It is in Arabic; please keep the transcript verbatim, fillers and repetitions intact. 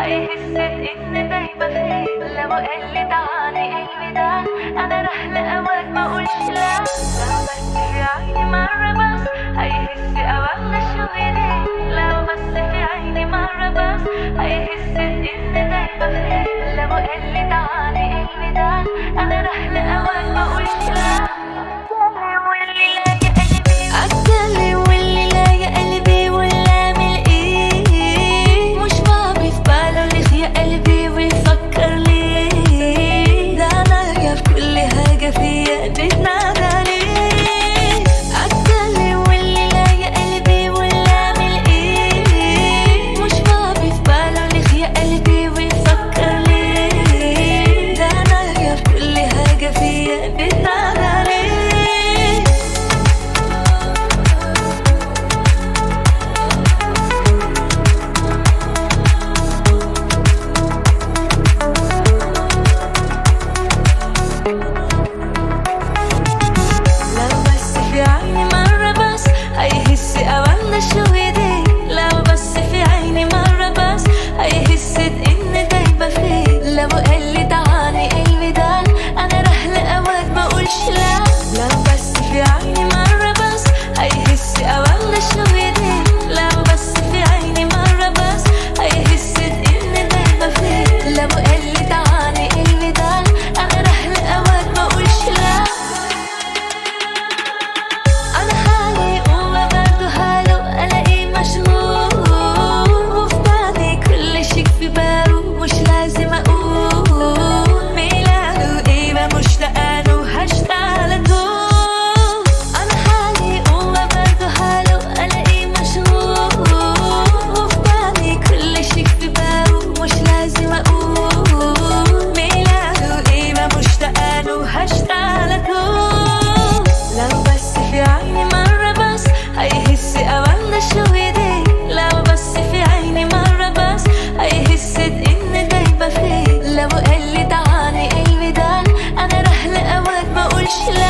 هيحس إن دايما فيه. لو قال لي تعالي الوداع أنا راح لأوقات ما أقولش لا. لو بس في عيني مرة بس هيحس أولا شو إيدي. لو بس في عيني مرة بس هيحس إن دايما فيه. لو قال لي تعالي الوداع أنا راح لأوقات ما أقولش لا. عالتالي واللي لا يا قلبي ولا ملقيه مش باقي في باله ليه يا قلبي ويفكر ليه. ده انا يا في كل حاجة فيا بتنادى عليه. عالتالي واللي لا يا قلبي ولا ملقيه مش باقي في باله ليه يا قلبي ويفكر ليه. ده انا يا في كل حاجة فيا بتنادى عليه. شو ايدي. لو بس في عيني مرة بس هيحس إن دايما فيه. لو قال لي تعالي الوداع أنا راح لأوقات ما أقولش لا. لو بس في عيني مرة بس هيحس أولا شو ايدي. لو بس في عيني مرة بس هيحس إن دايما فيه. لو قال لي تعالي الوداع أنا راح لأوقات ما أقولش لا. أنا حالي وما برضو حاله ألاقيه مشغول وفي بالي كل شيء في باله مش لازم أقول ميلاده إيه ما مشتاقة له هشتاق لطول. أنا حالي وما برضو حاله ألاقيه مشغول وفي بالي كل شيء في باله مش لازم أقول ميلاده إيه ما مشتاقة له هشتاق لطول. لو بس في عيني مرة بس هيحس أولا شو ايدي. لو بس في عيني مرة بس هيحس إن دايما فيه. لو قال لي تعالي الوداع أنا راح لأوقات ما أقولش لا.